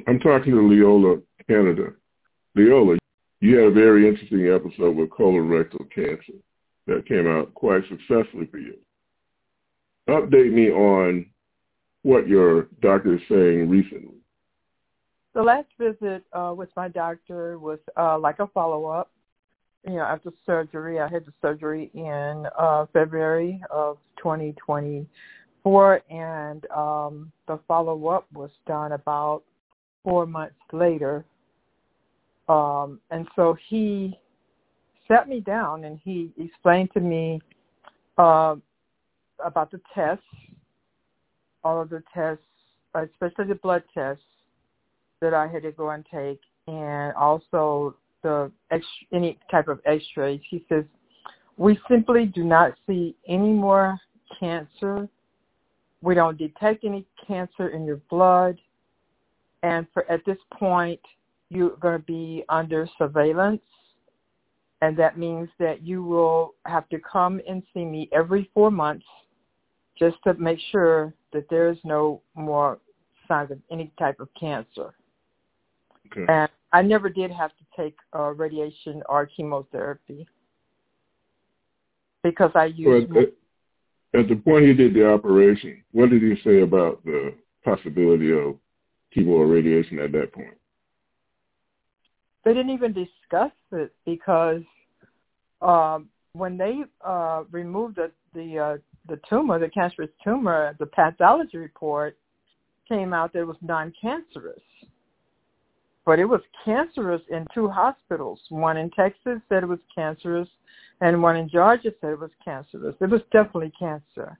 I'm talking to Leola Canada. Leola, you had a very interesting episode with colorectal cancer that came out quite successfully for you. Update me on what your doctor is saying recently. The last visit with my doctor was like a follow-up. After surgery, I had the surgery in February of 2024, and the follow-up was done about 4 months later. And so he sat me down and he explained to me about the tests, all of the tests, especially the blood tests that I had to go and take, and also any type of x-rays. He says, we simply do not see any more cancer. We don't detect any cancer in your blood. And at this point, you're going to be under surveillance. And that means that you will have to come and see me every 4 months just to make sure that there is no more signs of any type of cancer. Okay. And I never did have to take radiation or chemotherapy because I used... At the point he did the operation, what did he say about the possibility of chemo or radiation at that point? They didn't even discuss it because when they removed the tumor, the cancerous tumor, the pathology report came out that it was non-cancerous. But it was cancerous in 2 hospitals. One in Texas said it was cancerous, and one in Georgia said it was cancerous. It was definitely cancer.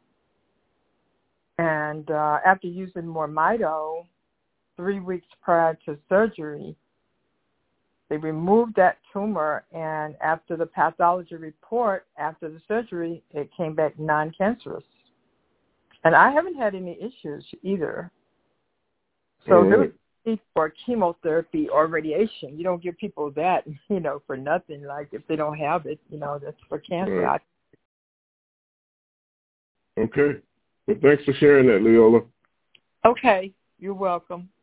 And after using Mormido 3 weeks prior to surgery, they removed that tumor, and after the pathology report, after the surgery, it came back non-cancerous. And I haven't had any issues either. So there was need for chemotherapy or radiation. You don't give people that, for nothing. Like if they don't have it, that's for cancer. Right. Okay. Well, thanks for sharing that, Leola. Okay. You're welcome.